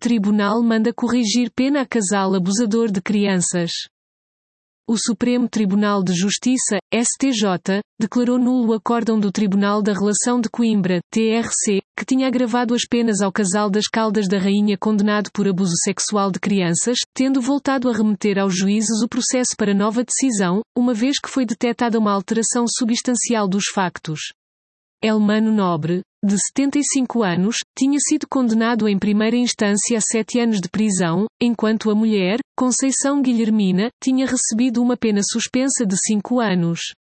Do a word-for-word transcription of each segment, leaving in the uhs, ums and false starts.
Tribunal manda corrigir pena a casal abusador de crianças. O Supremo Tribunal de Justiça, S T J, declarou nulo o acórdão do Tribunal da Relação de Coimbra, T R C, que tinha agravado as penas ao casal das Caldas da Rainha condenado por abuso sexual de crianças, tendo voltado a remeter aos juízes o processo para nova decisão, uma vez que foi detectada uma alteração substancial dos factos. Elmano Nobre, de setenta e cinco anos, tinha sido condenado em primeira instância a sete anos de prisão, enquanto a mulher, Conceição Guilhermina, tinha recebido uma pena suspensa de cinco anos.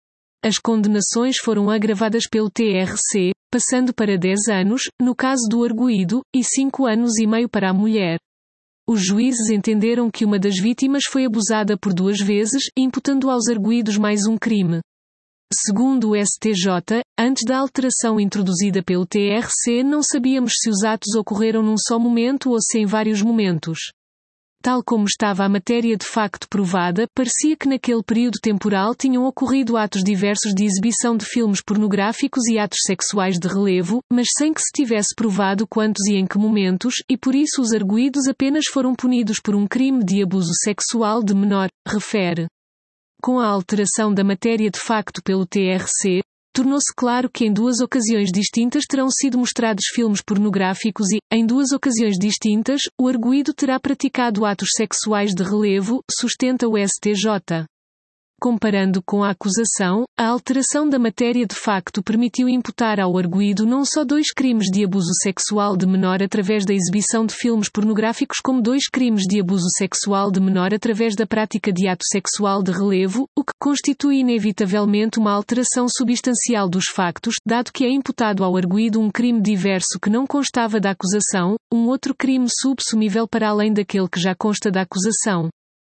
As condenações foram agravadas pelo T R C, passando para dez anos, no caso do arguido, e cinco anos e meio para a mulher. Os juízes entenderam que uma das vítimas foi abusada por duas vezes, imputando aos arguidos mais um crime. Segundo o S T J, antes da alteração introduzida pelo T R C não sabíamos se os atos ocorreram num só momento ou se em vários momentos. Tal como estava a matéria de facto provada, parecia que naquele período temporal tinham ocorrido atos diversos de exibição de filmes pornográficos e atos sexuais de relevo, mas sem que se tivesse provado quantos e em que momentos, e por isso os arguidos apenas foram punidos por um crime de abuso sexual de menor, refere. Com a alteração da matéria de facto pelo T R C, tornou-se claro que em duas ocasiões distintas terão sido mostrados filmes pornográficos e, em duas ocasiões distintas, o arguido terá praticado atos sexuais de relevo, sustenta o S T J. Comparando com a acusação, a alteração da matéria de facto permitiu imputar ao arguido não só dois crimes de abuso sexual de menor através da exibição de filmes pornográficos como dois crimes de abuso sexual de menor através da prática de ato sexual de relevo, o que constitui inevitavelmente uma alteração substancial dos factos, dado que é imputado ao arguido um crime diverso que não constava da acusação, um outro crime subsumível para além daquele que já consta da acusação.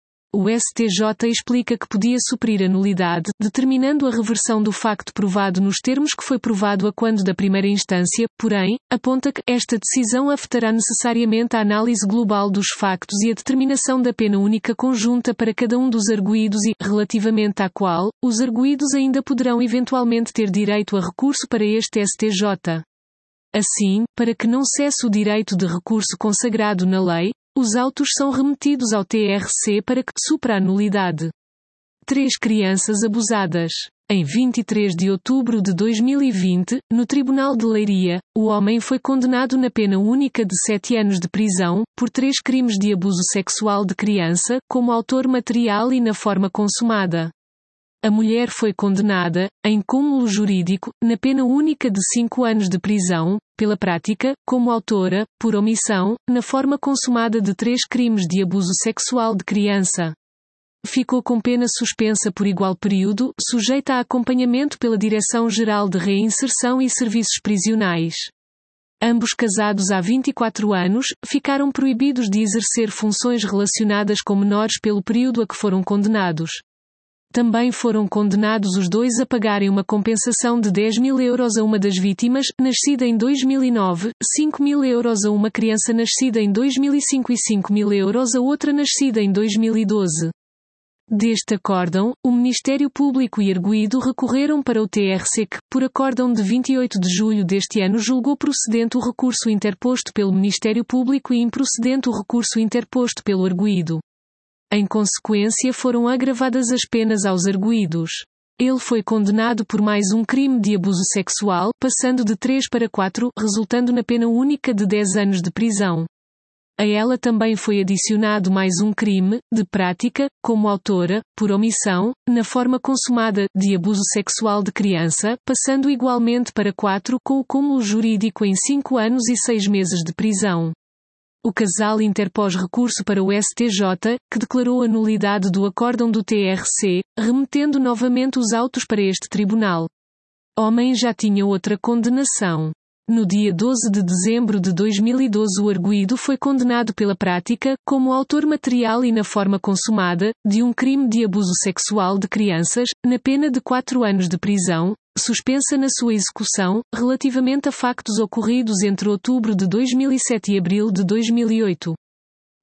O S T J explica que podia suprir a nulidade, determinando a reversão do facto provado nos termos que foi provado a quando da primeira instância, porém, aponta que esta decisão afetará necessariamente a análise global dos factos e a determinação da pena única conjunta para cada um dos arguidos e, relativamente à qual, os arguidos ainda poderão eventualmente ter direito a recurso para este S T J. Assim, para que não cesse o direito de recurso consagrado na lei, os autos são remetidos ao T R C para que supra a nulidade. Três crianças abusadas. Em vinte e três de outubro de dois mil e vinte, no Tribunal de Leiria, o homem foi condenado na pena única de sete anos de prisão, por três crimes de abuso sexual de criança, como autor material e na forma consumada. A mulher foi condenada, em cúmulo jurídico, na pena única de cinco anos de prisão, pela prática, como autora, por omissão, na forma consumada de três crimes de abuso sexual de criança. Ficou com pena suspensa por igual período, sujeita a acompanhamento pela Direção-Geral de Reinserção e Serviços Prisionais. Ambos casados há vinte e quatro anos, ficaram proibidos de exercer funções relacionadas com menores pelo período a que foram condenados. Também foram condenados os dois a pagarem uma compensação de dez mil euros a uma das vítimas, nascida em dois mil e nove, cinco mil euros a uma criança nascida em dois mil e cinco e cinco mil euros a outra nascida em dois mil e doze. Deste acórdão, o Ministério Público e arguido recorreram para o T R C que, por acórdão de vinte e oito de julho deste ano, julgou procedente o recurso interposto pelo Ministério Público e improcedente o recurso interposto pelo arguido. Em consequência, foram agravadas as penas aos arguidos. Ele foi condenado por mais um crime de abuso sexual, passando de três para quatro, resultando na pena única de dez anos de prisão. A ela também foi adicionado mais um crime, de prática, como autora, por omissão, na forma consumada, de abuso sexual de criança, passando igualmente para quatro com o cúmulo jurídico em cinco anos e seis meses de prisão. O casal interpôs recurso para o S T J, que declarou a nulidade do acórdão do T R C, remetendo novamente os autos para este tribunal. Homem já tinha outra condenação. No dia doze de dezembro de dois mil e doze o arguido foi condenado pela prática, como autor material e na forma consumada, de um crime de abuso sexual de crianças, na pena de quatro anos de prisão, suspensa na sua execução, relativamente a factos ocorridos entre outubro de dois mil e sete e abril de dois mil e oito.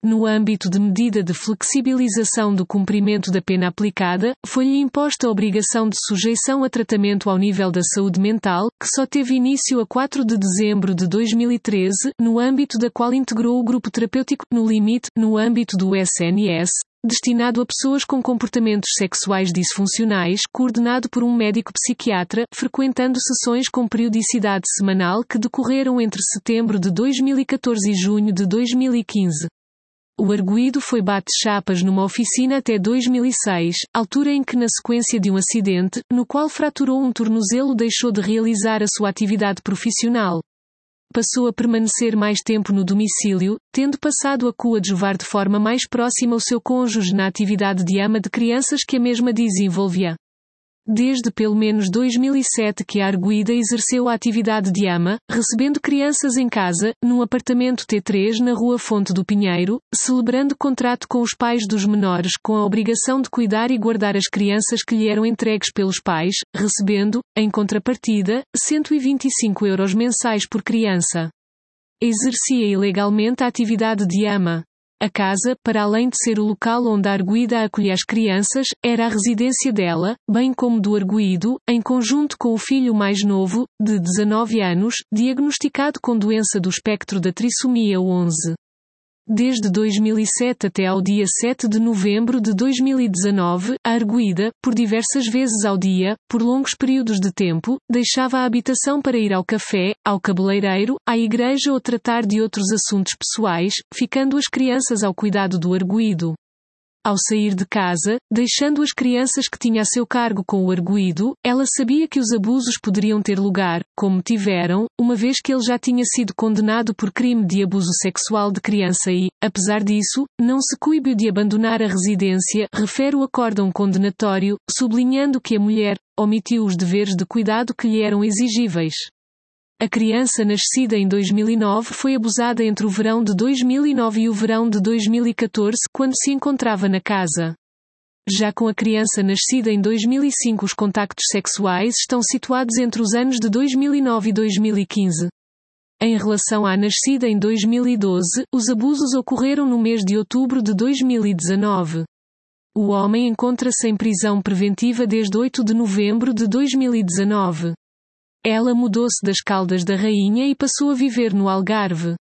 No âmbito de medida de flexibilização do cumprimento da pena aplicada, foi-lhe imposta a obrigação de sujeição a tratamento ao nível da saúde mental, que só teve início a quatro de dezembro de dois mil e treze, no âmbito da qual integrou o grupo terapêutico, no limite, no âmbito do S N S, destinado a pessoas com comportamentos sexuais disfuncionais, coordenado por um médico psiquiatra, frequentando sessões com periodicidade semanal que decorreram entre setembro de dois mil e catorze e junho de dois mil e quinze. O arguido foi bate-chapas numa oficina até dois mil e seis, altura em que, na sequência de um acidente, no qual fraturou um tornozelo, deixou de realizar a sua atividade profissional. Passou a permanecer mais tempo no domicílio, tendo passado a coadjuvar de forma mais próxima o seu cônjuge na atividade de ama de crianças que a mesma desenvolvia. Desde pelo menos dois mil e sete que a arguida exerceu a atividade de ama, recebendo crianças em casa, num apartamento T três na Rua Fonte do Pinheiro, celebrando contrato com os pais dos menores com a obrigação de cuidar e guardar as crianças que lhe eram entregues pelos pais, recebendo, em contrapartida, cento e vinte e cinco euros mensais por criança. Exercia ilegalmente a atividade de ama. A casa, para além de ser o local onde a arguida acolhia as crianças, era a residência dela, bem como do arguido, em conjunto com o filho mais novo, de dezanove anos, diagnosticado com doença do espectro da trissomia onze. Desde dois mil e sete até ao dia sete de novembro de dois mil e dezanove, a arguida, por diversas vezes ao dia, por longos períodos de tempo, deixava a habitação para ir ao café, ao cabeleireiro, à igreja ou tratar de outros assuntos pessoais, ficando as crianças ao cuidado do arguido. Ao sair de casa, deixando as crianças que tinha a seu cargo com o arguido, ela sabia que os abusos poderiam ter lugar, como tiveram, uma vez que ele já tinha sido condenado por crime de abuso sexual de criança e, apesar disso, não se coibiu de abandonar a residência, refere o acórdão condenatório, sublinhando que a mulher omitiu os deveres de cuidado que lhe eram exigíveis. A criança nascida em dois mil e nove foi abusada entre o verão de dois mil e nove e o verão de dois mil e catorze, quando se encontrava na casa. Já com a criança nascida em dois mil e cinco, os contactos sexuais estão situados entre os anos de dois mil e nove e dois mil e quinze. Em relação à nascida em dois mil e doze, os abusos ocorreram no mês de outubro de dois mil e dezanove. O homem encontra-se em prisão preventiva desde oito de novembro de dois mil e dezanove. Ela mudou-se das Caldas da Rainha e passou a viver no Algarve.